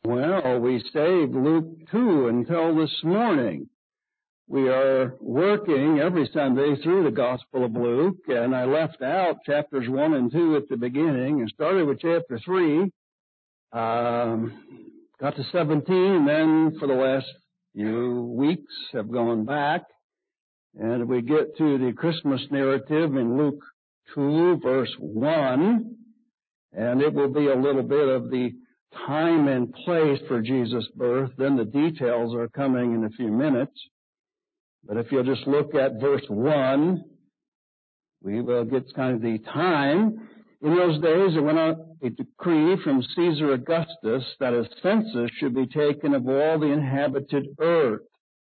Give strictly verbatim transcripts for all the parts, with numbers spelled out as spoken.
Well, we saved Luke two until this morning. We are working every Sunday through the Gospel of Luke, and I left out chapters one and two at the beginning and started with chapter three. Um, got to seventeen, and then for the last few weeks have gone back, and we get to the Christmas narrative in Luke two, verse one, and it will be a little bit of the time and place for Jesus' birth. Then the details are coming in a few minutes. But if you'll just look at verse one, we will get kind of the time. In those days, there went out a decree from Caesar Augustus that a census should be taken of all the inhabited earth.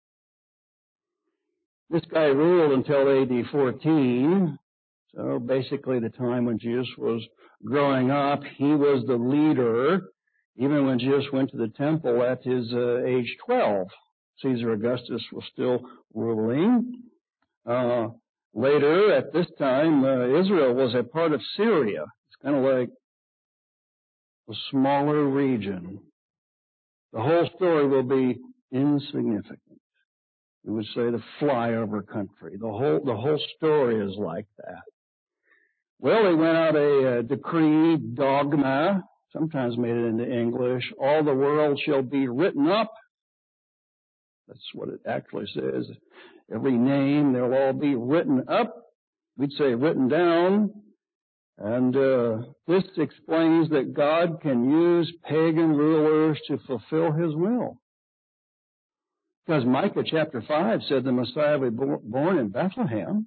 This guy ruled until A D fourteen. So basically the time when Jesus was growing up, he was the leader. Even when Jesus went to the temple at his uh, age twelve, Caesar Augustus was still ruling. Uh, later, at this time, uh, Israel was a part of Syria. It's kind of like a smaller region. The whole story will be insignificant. We would say the flyover country. The whole the whole story is like that. Well, they went out a, a decree, dogma, sometimes made it into English. All the world shall be written up. That's what it actually says. Every name, they'll all be written up. We'd say written down. And uh, this explains that God can use pagan rulers to fulfill his will. Because Micah chapter five said the Messiah would be born in Bethlehem.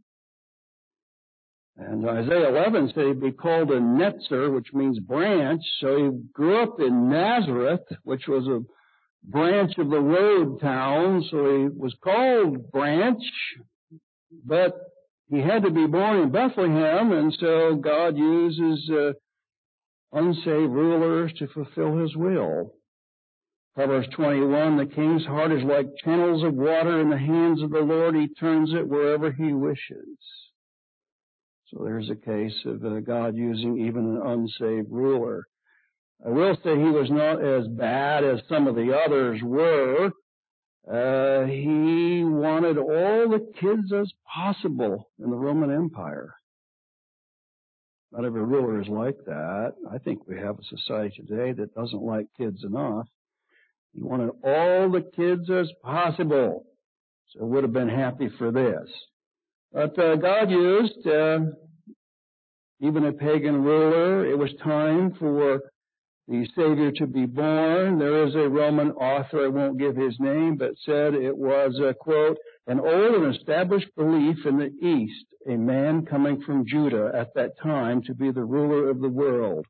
And Isaiah eleven said he'd be called a Netzer, which means branch. So he grew up in Nazareth, which was a branch of the road town. So he was called Branch, but he had to be born in Bethlehem, and so God uses uh, unsaved rulers to fulfill his will. Proverbs twenty-one, the king's heart is like channels of water in the hands of the Lord. He turns it wherever he wishes. So there's a case of uh, God using even an unsaved ruler. I will say he was not as bad as some of the others were. Uh, he wanted all the kids as possible in the Roman Empire. Not every ruler is like that. I think we have a society today that doesn't like kids enough. He wanted all the kids as possible. So would have been happy for this. But uh, God used uh, even a pagan ruler. It was time for the Savior to be born. There is a Roman author, I won't give his name, but said it was, a quote, an old and established belief in the East, a man coming from Judah at that time to be the ruler of the world.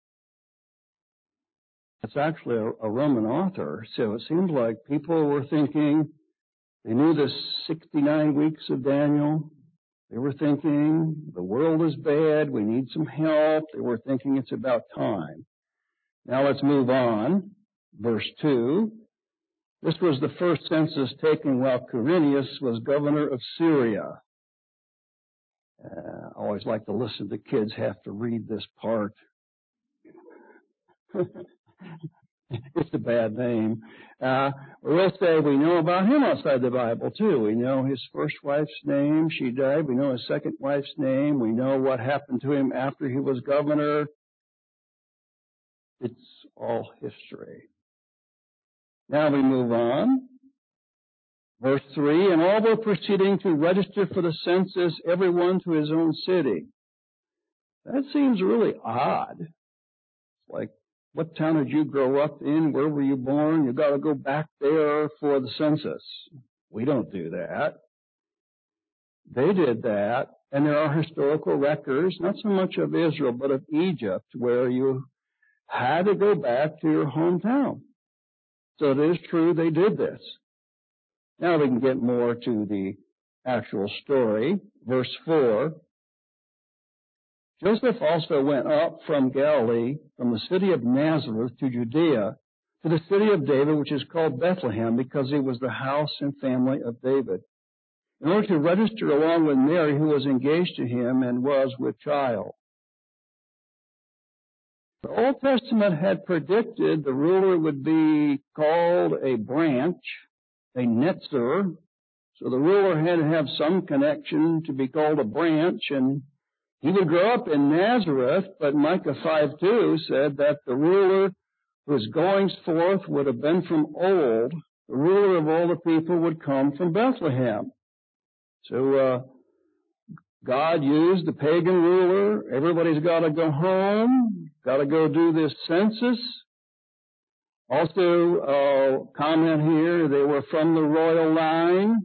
It's actually a, a Roman author, so it seems like people were thinking, they knew the sixty-nine weeks of Daniel. They were thinking, the world is bad, we need some help. They were thinking it's about time. Now let's move on. Verse two. This was the first census taken while Quirinius was governor of Syria. Uh, I always like to listen to kids have to read this part. It's a bad name. Uh, we'll say we know about him outside the Bible, too. We know his first wife's name. She died. We know his second wife's name. We know what happened to him after he was governor. It's all history. Now we move on. Verse three, and all were proceeding to register for the census, everyone to his own city. That seems really odd. It's like, what town did you grow up in? Where were you born? You got to go back there for the census. We don't do that. They did that, and there are historical records, not so much of Israel, but of Egypt, where you had to go back to your hometown. So it is true they did this. Now we can get more to the actual story. Verse four. Joseph also went up from Galilee, from the city of Nazareth to Judea, to the city of David, which is called Bethlehem, because he was the house and family of David, in order to register along with Mary, who was engaged to him and was with child. The Old Testament had predicted the ruler would be called a branch, a netzer. So the ruler had to have some connection to be called a branch, and he would grow up in Nazareth, but Micah five two said that the ruler whose goings forth would have been from old, the ruler of all the people would come from Bethlehem. So uh, God used the pagan ruler. Everybody's got to go home, got to go do this census. Also, uh, comment here, they were from the royal line.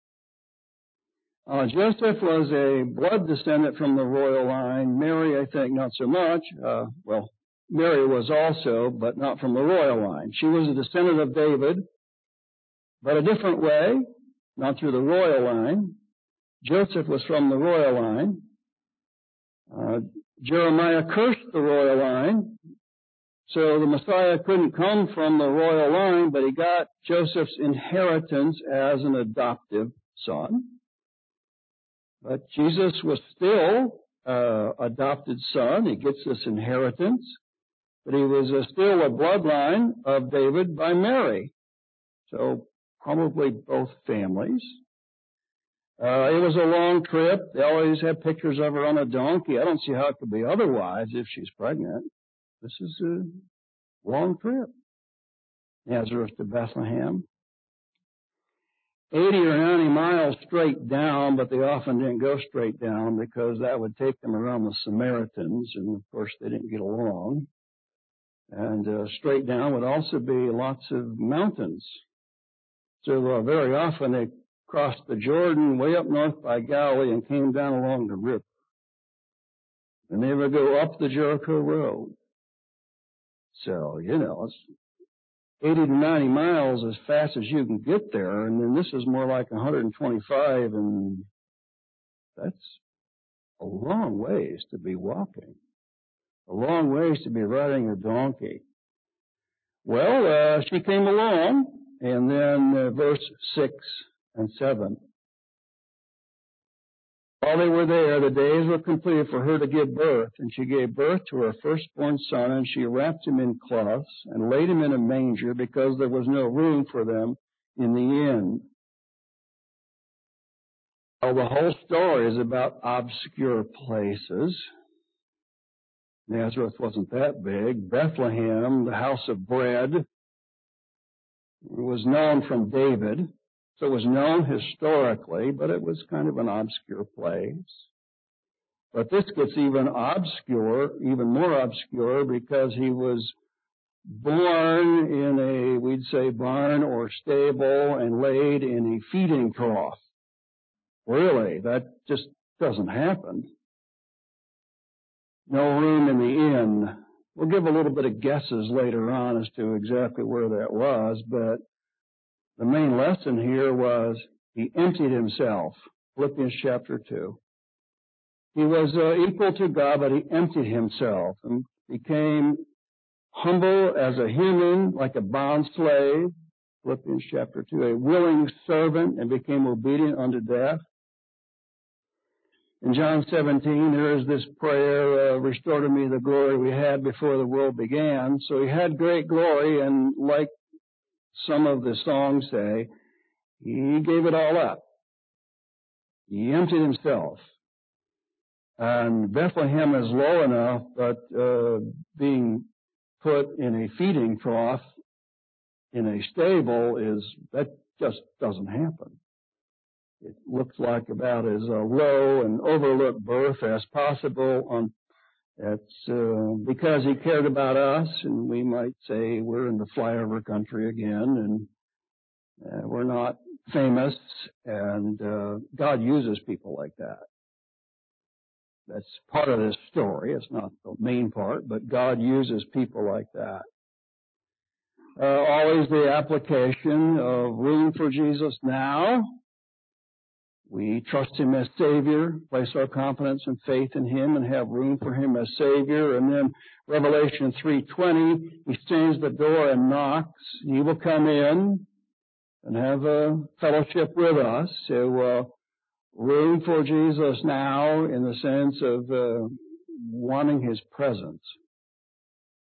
Uh, Joseph was a blood descendant from the royal line. Mary, I think, not so much. Uh, well, Mary was also, but not from the royal line. She was a descendant of David, but a different way, not through the royal line. Joseph was from the royal line. Uh, Jeremiah cursed the royal line, so the Messiah couldn't come from the royal line, but he got Joseph's inheritance as an adoptive son. But Jesus was still uh, adopted son. He gets this inheritance. But he was uh, still a bloodline of David by Mary. So probably both families. Uh, it was a long trip. They always have pictures of her on a donkey. I don't see how it could be otherwise if she's pregnant. This is a long trip. Nazareth to Bethlehem. eighty or ninety miles straight down, but they often didn't go straight down because that would take them around the Samaritans, and of course they didn't get along. And uh, straight down would also be lots of mountains. So uh, very often they crossed the Jordan way up north by Galilee and came down along the river. And they would go up the Jericho Road. So, you know, it's eighty to ninety miles as fast as you can get there, and then this is more like one hundred twenty-five, and that's a long ways to be walking. A long ways to be riding a donkey. Well, uh, she came along, and then uh, verse six and seven. While they were there, the days were completed for her to give birth, and she gave birth to her firstborn son, and she wrapped him in cloths and laid him in a manger because there was no room for them in the inn. Well, the whole story is about obscure places. Nazareth wasn't that big. Bethlehem, the house of bread, was known from David. So it was known historically, but it was kind of an obscure place. But this gets even obscure, even more obscure, because he was born in a, we'd say, barn or stable and laid in a feeding trough. Really, that just doesn't happen. No room in the inn. We'll give a little bit of guesses later on as to exactly where that was, but the main lesson here was he emptied himself. Philippians chapter two. He was uh, equal to God, but he emptied himself and became humble as a human, like a bond slave. Philippians chapter two. A willing servant, and became obedient unto death. In John seventeen, there is this prayer, uh, restore to me the glory we had before the world began. So he had great glory, and like some of the songs say, he gave it all up. He emptied himself. And Bethlehem is low enough, but uh, being put in a feeding trough in a stable is, that just doesn't happen. It looks like about as uh, low and overlooked birth as possible. On That's uh, because he cared about us, and we might say we're in the flyover country again, and uh, we're not famous, and uh, God uses people like that. That's part of this story. It's not the main part, but God uses people like that. Uh, always the application of room for Jesus now. We trust him as Savior, place our confidence and faith in him, and have room for him as Savior. And then Revelation three twenty, he stands at the door and knocks. He will come in and have a fellowship with us. So uh, room for Jesus now in the sense of uh, wanting his presence.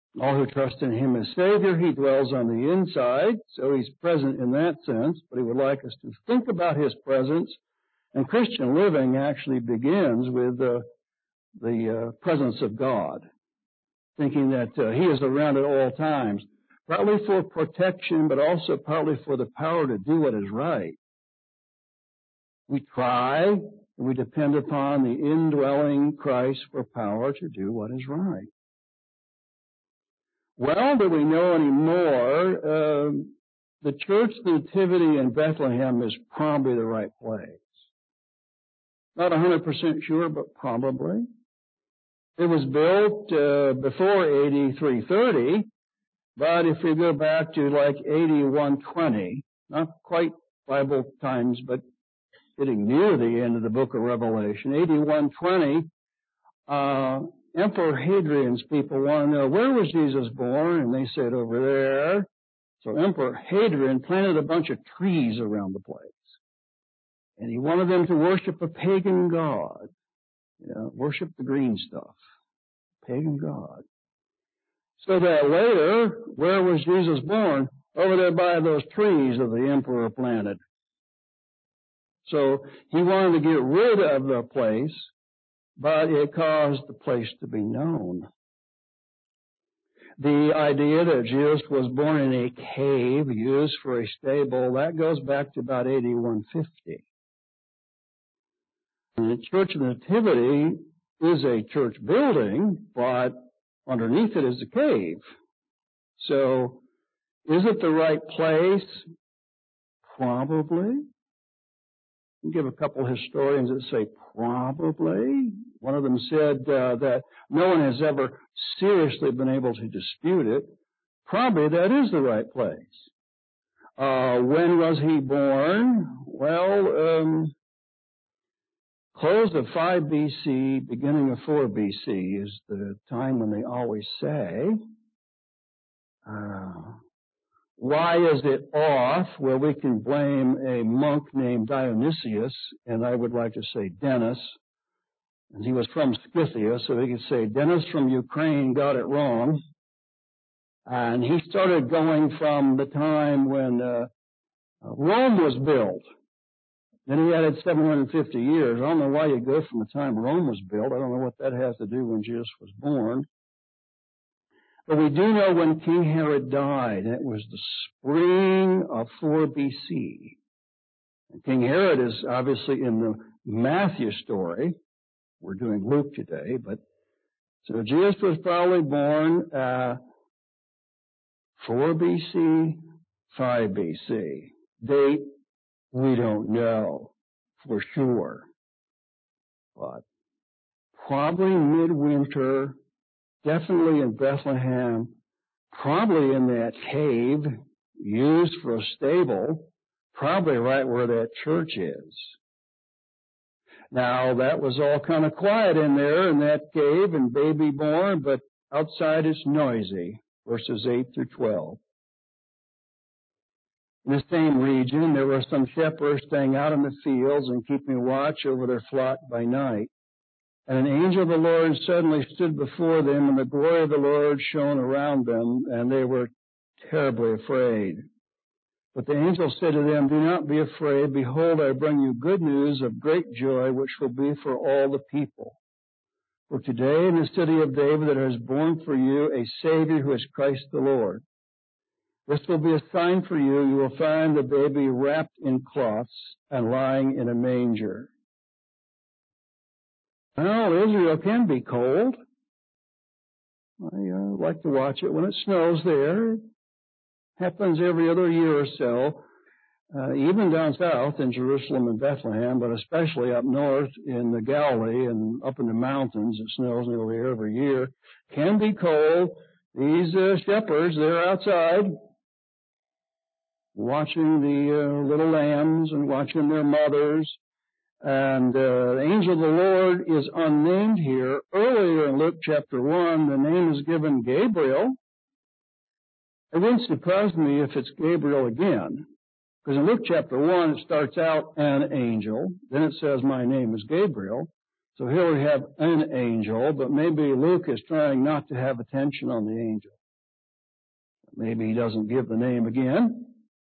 All who trust in him as Savior, he dwells on the inside, so he's present in that sense, but he would like us to think about his presence, and Christian living actually begins with uh, the uh, presence of God, thinking that uh, he is around at all times, partly for protection, but also partly for the power to do what is right. We try, and we depend upon the indwelling Christ for power to do what is right. Well, do we know any more? Uh, the church nativity in Bethlehem is probably the right place. Not one hundred percent sure, but probably. It was built uh, before A D three thirty, but if we go back to like A D one twenty, not quite Bible times, but getting near the end of the book of Revelation, A D one twenty, uh, Emperor Hadrian's people want to know, where was Jesus born? And they said, over there. So Emperor Hadrian planted a bunch of trees around the place. And he wanted them to worship a pagan god. You know, worship the green stuff. Pagan god. So that later, where was Jesus born? Over there by those trees that the emperor planted. So he wanted to get rid of the place, but it caused the place to be known. The idea that Jesus was born in a cave used for a stable, that goes back to about A D one fifty. And the Church of the Nativity is a church building, but underneath it is a cave. So, is it the right place? Probably. I'll give a couple of historians that say probably. One of them said uh, that no one has ever seriously been able to dispute it. Probably that is the right place. Uh, when was he born? Well, um, close of five B C, beginning of four B C is the time when they always say. Uh, Why is it off? Well, we can blame a monk named Dionysius, and I would like to say Dennis. And he was from Scythia, so we could say Dennis from Ukraine got it wrong. And he started going from the time when uh, Rome was built. Then he added seven hundred fifty years. I don't know why you go from the time Rome was built. I don't know what that has to do when Jesus was born. But we do know when King Herod died, and it was the spring of four B C. And King Herod is obviously in the Matthew story. We're doing Luke today, but so Jesus was probably born uh, four B C, five B C. Date, we don't know for sure, but probably midwinter. Definitely in Bethlehem, probably in that cave used for a stable, probably right where that church is. Now, that was all kind of quiet in there in that cave and baby born, but outside it's noisy, verses eight through twelve. In the same region, there were some shepherds staying out in the fields and keeping watch over their flock by night. And an angel of the Lord suddenly stood before them, and the glory of the Lord shone around them, and they were terribly afraid. But the angel said to them, do not be afraid. Behold, I bring you good news of great joy, which will be for all the people. For today in the city of David there is born for you a Savior who is Christ the Lord. This will be a sign for you. You will find the baby wrapped in cloths and lying in a manger. Well, Israel can be cold. I uh, like to watch it when it snows there. It happens every other year or so, uh, even down south in Jerusalem and Bethlehem, but especially up north in the Galilee and up in the mountains. It snows nearly every year. Can be cold. These uh, shepherds, they're outside watching the uh, little lambs and watching their mothers. And uh, the angel of the Lord is unnamed here. Earlier in Luke chapter one, the name is given Gabriel. It wouldn't surprise me if it's Gabriel again, because in Luke chapter one, it starts out an angel. Then it says, my name is Gabriel. So here we have an angel, but maybe Luke is trying not to have attention on the angel. Maybe he doesn't give the name again.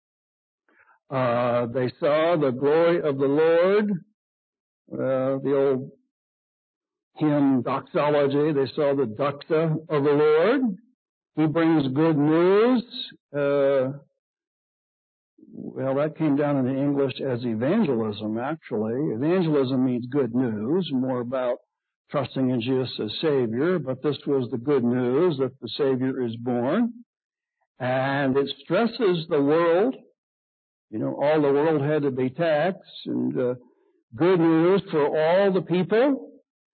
Uh, they saw the glory of the Lord, uh, the old hymn doxology. They saw the doxa of the Lord. He brings good news. Uh, well, that came down in the English as evangelism, actually. Evangelism means good news, more about trusting in Jesus as Savior, but this was the good news that the Savior is born. And it stresses the world. You know, all the world had to be taxed, and uh, good news for all the people.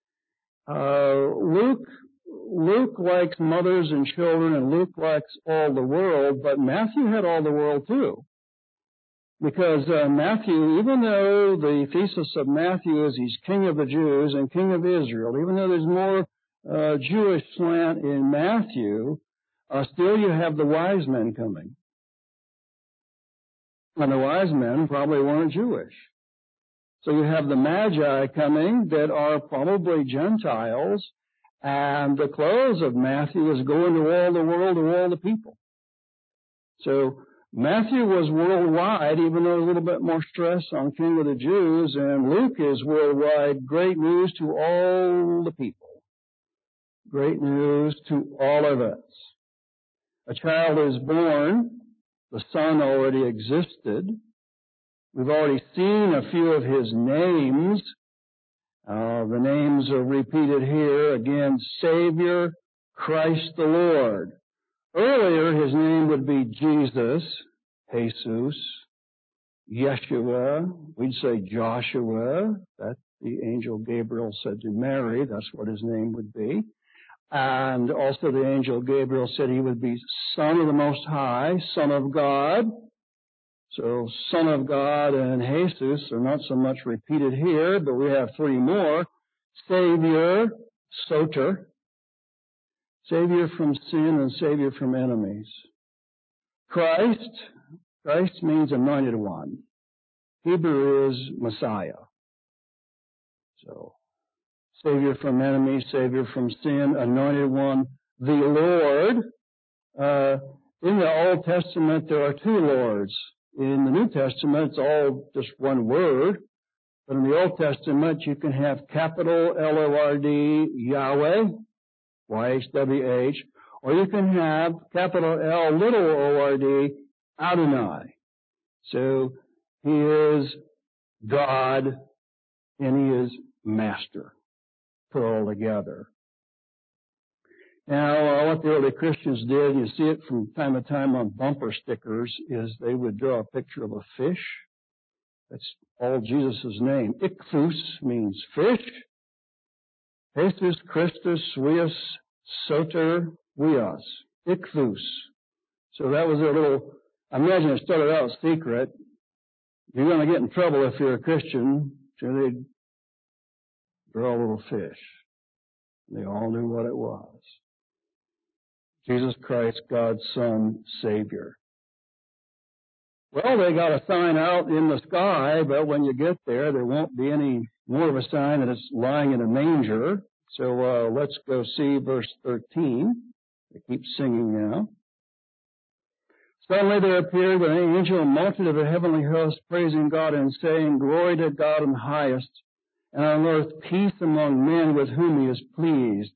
Uh, Luke, Luke likes mothers and children, and Luke likes all the world, but Matthew had all the world too. Because uh, Matthew, even though the thesis of Matthew is he's king of the Jews and king of Israel, even though there's more uh, Jewish slant in Matthew, uh, still you have the wise men coming. And the wise men probably weren't Jewish. So you have the Magi coming that are probably Gentiles, and the close of Matthew is going to all the world, to all the people. So Matthew was worldwide, even though a little bit more stress on King of the Jews, and Luke is worldwide, great news to all the people. Great news to all of us. A child is born. The Son already existed. We've already seen a few of his names. Uh, the names are repeated here. Again, Savior, Christ the Lord. Earlier, his name would be Jesus, Jesus, Yeshua. We'd say Joshua. That the angel Gabriel said to Mary. That's what his name would be. And also the angel Gabriel said he would be Son of the Most High, Son of God. So Son of God and Jesus are not so much repeated here, but we have three more. Savior, Soter, Savior from sin and Savior from enemies. Christ, Christ means anointed one. Hebrew is Messiah. So Savior from enemies, Savior from sin, anointed one, the Lord. Uh, in the Old Testament, there are two Lords. In the New Testament, it's all just one word. But in the Old Testament, you can have capital L O R D, Yahweh, Y H W H, or you can have capital L, little O R D, Adonai. So he is God and he is Master, put all together. Now, uh, what the early Christians did, you see it from time to time on bumper stickers, is they would draw a picture of a fish. That's all Jesus' name. Ichthus means fish. Jesus Christus Huios Soter Huios. Ichthus. So that was their little, I imagine it started out secret. You're going to get in trouble if you're a Christian. So they'd draw a little fish. They all knew what it was. Jesus Christ, God's Son, Savior. Well, they got a sign out in the sky, but when you get there, there won't be any more of a sign that it's lying in a manger. So uh, let's go see verse thirteen. They keep singing now. Suddenly there appeared an angel, a multitude of the heavenly host, praising God and saying, Glory to God in the highest, and on earth peace among men with whom he is pleased.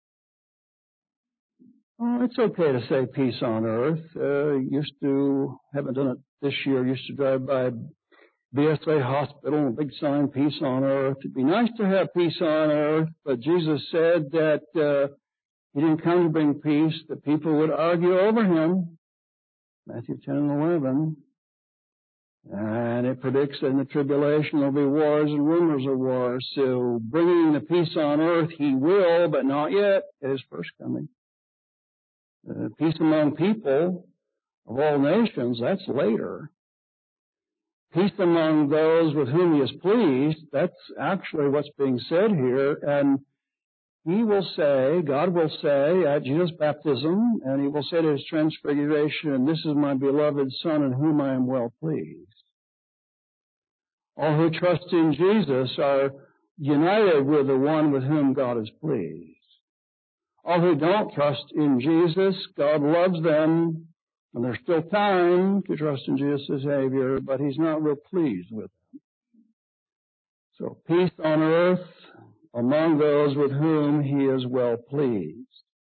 Oh, it's okay to say peace on earth. Uh, used to, haven't done it this year, used to drive by B S A Hospital, a big sign, peace on earth. It'd be nice to have peace on earth, but Jesus said that uh, he didn't come to bring peace, that people would argue over him. Matthew ten and eleven. And it predicts that in the tribulation there'll be wars and rumors of wars. So bringing the peace on earth, he will, but not yet at his first coming. Uh, peace among people of all nations, that's later. Peace among those with whom he is pleased, that's actually what's being said here. And he will say, God will say at Jesus' baptism, and he will say to his transfiguration, this is my beloved Son in whom I am well pleased. All who trust in Jesus are united with the one with whom God is pleased. All who don't trust in Jesus, God loves them, And there's still time to trust in Jesus as Savior, but he's not real pleased with them. So peace on earth among those with whom he is well pleased.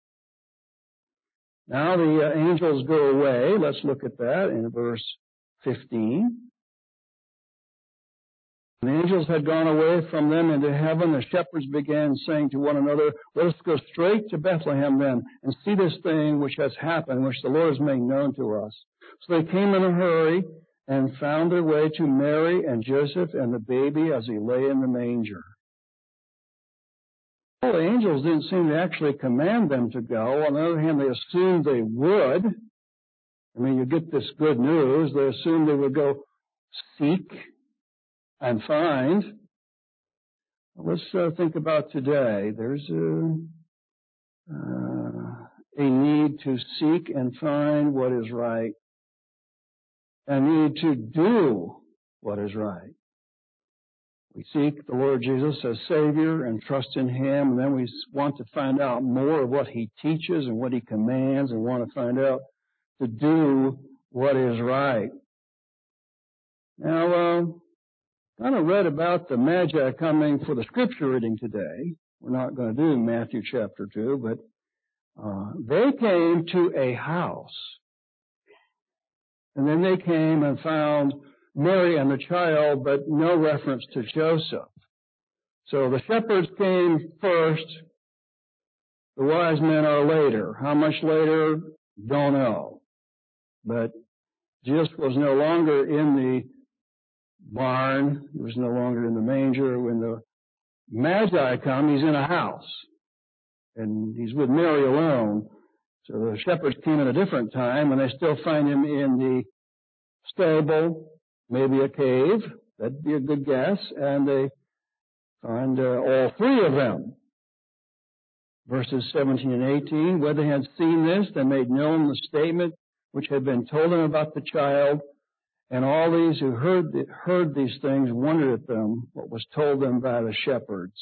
Now the uh, angels go away. Let's look at that in verse fifteen. The angels had gone away from them into heaven. The shepherds began saying to one another, let us go straight to Bethlehem then and see this thing which has happened, which the Lord has made known to us. So they came in a hurry and found their way to Mary and Joseph and the baby as he lay in the manger. Well, the angels didn't seem to actually command them to go. On the other hand, they assumed they would. I mean, you get this good news. They assumed they would go seek and find. Let's uh, think about today. There's a, uh, a need to seek and find what is right, a need to do what is right. We seek the Lord Jesus as Savior and trust in him, and then we want to find out more of what he teaches and what he commands, and want to find out to do what is right. Now, uh, kind of read about the Magi coming for the scripture reading today. We're not going to do Matthew chapter two, but uh, they came to a house. And then they came and found Mary and the child, but no reference to Joseph. So the shepherds came first. The wise men are later. How much later? Don't know. But Jesus was no longer in the barn. He was no longer in the manger. When the Magi come, he's in a house. And he's with Mary alone. So the shepherds came at a different time, and they still find him in the stable, maybe a cave. That'd be a good guess. And they find uh, all three of them. Verses seventeen and eighteen, whether they had seen this, they made known the statement which had been told them about the child. And all these who heard the, heard these things wondered at them, what was told them by the shepherds.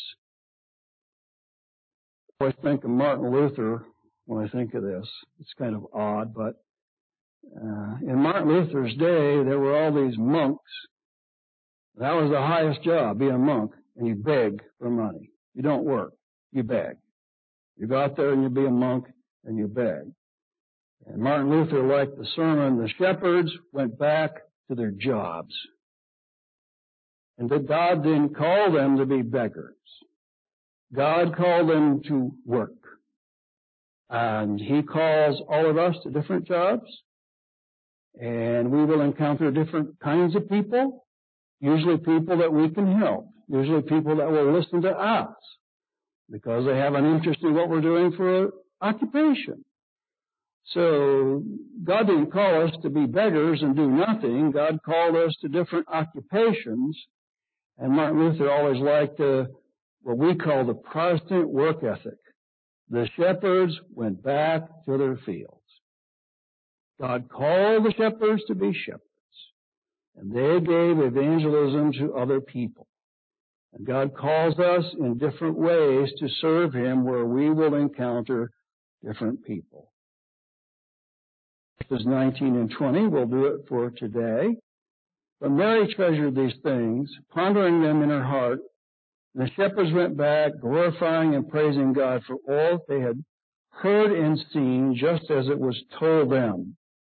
I always think of Martin Luther when I think of this. It's kind of odd, but uh, in Martin Luther's day, there were all these monks. That was the highest job, be a monk, and you beg for money. You don't work, you beg. You go out there and you be a monk and you beg. And Martin Luther liked the sermon, the shepherds went back to their jobs. And that God didn't call them to be beggars. God called them to work. And he calls all of us to different jobs. And we will encounter different kinds of people. Usually people that we can help. Usually people that will listen to us. Because they have an interest in what we're doing for occupation. So God didn't call us to be beggars and do nothing. God called us to different occupations. And Martin Luther always liked uh, what we call the Protestant work ethic. The shepherds went back to their fields. God called the shepherds to be shepherds. And they gave evangelism to other people. And God calls us in different ways to serve him where we will encounter different people. Verses nineteen and twenty, we'll do it for today. But Mary treasured these things, pondering them in her heart. And the shepherds went back, glorifying and praising God for all they had heard and seen, just as it was told them.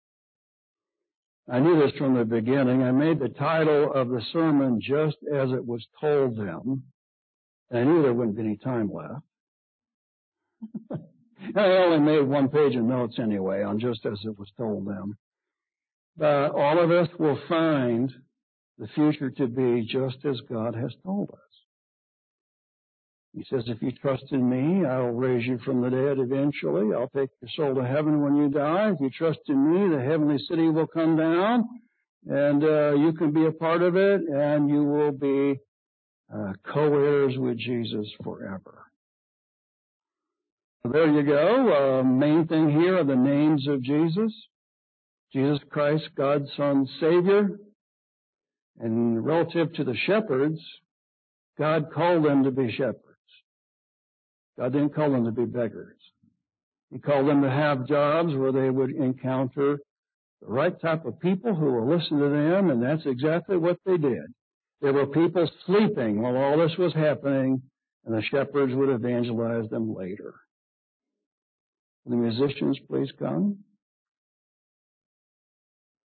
I knew this from the beginning. I made the title of the sermon, Just as It Was Told Them. And I knew there wouldn't be any time left. I only made one page of notes anyway on Just as It Was Told Them. But all of us will find the future to be just as God has told us. He says, if you trust in me, I will raise you from the dead eventually. I'll take your soul to heaven when you die. If you trust in me, the heavenly city will come down, and uh, you can be a part of it, and you will be uh, co-heirs with Jesus forever. So there you go. Uh, main thing here are the names of Jesus. Jesus Christ, God's Son, Savior. And relative to the shepherds, God called them to be shepherds. God didn't call them to be beggars. He called them to have jobs where they would encounter the right type of people who will listen to them, and that's exactly what they did. There were people sleeping while all this was happening, and the shepherds would evangelize them later. The musicians, please come.